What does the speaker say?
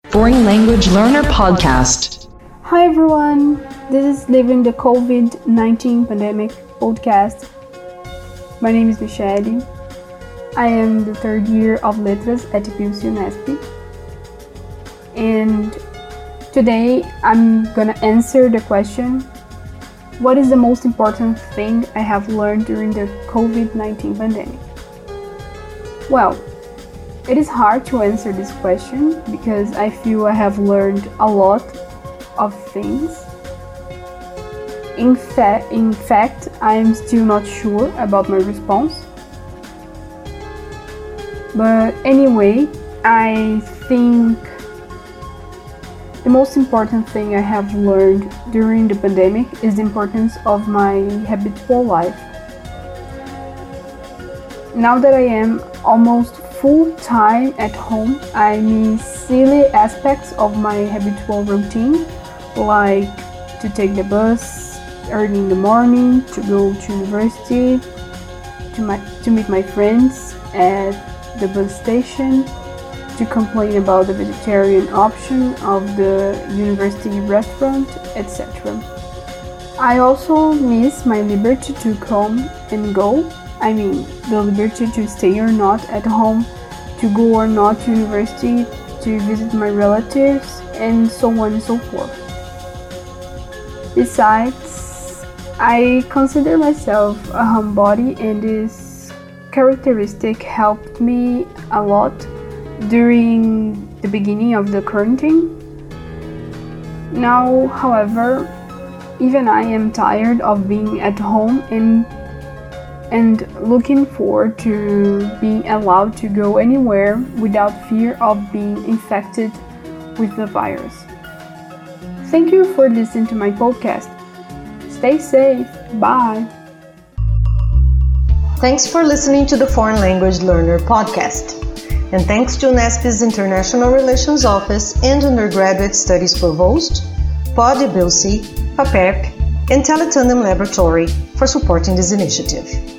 Foreign Language Learner Podcast. Hi everyone, this is Living the COVID-19 Pandemic podcast. My name is Michelle. I am the third year of Letras at PUC Unesp. And today I'm gonna answer the question, what is the most important thing I have learned during the COVID-19 pandemic? Well, it is hard to answer this question because I feel I have learned a lot of things. In fact, I am still not sure about my response. But anyway, I think the most important thing I have learned during the pandemic is the importance of my habitual life. Now that I am almost full-time at home, I miss silly aspects of my habitual routine, like to take the bus early in the morning, to go to university, to meet my friends at the bus station, to complain about the vegetarian option of the university restaurant, etc. I also miss my liberty to come and go. I mean, the liberty to stay or not at home, to go or not to university, to visit my relatives, and so on and so forth. Besides, I consider myself a homebody, and this characteristic helped me a lot during the beginning of the quarantine. Now, however, even I am tired of being at home and looking forward to being allowed to go anywhere without fear of being infected with the virus. Thank you for listening to my podcast. Stay safe. Bye. Thanks for listening to the Foreign Language Learner Podcast. And thanks to Unesp's International Relations Office and Undergraduate Studies Provost, POD-IBILSI, PAPERP, and Teletandem Laboratory for supporting this initiative.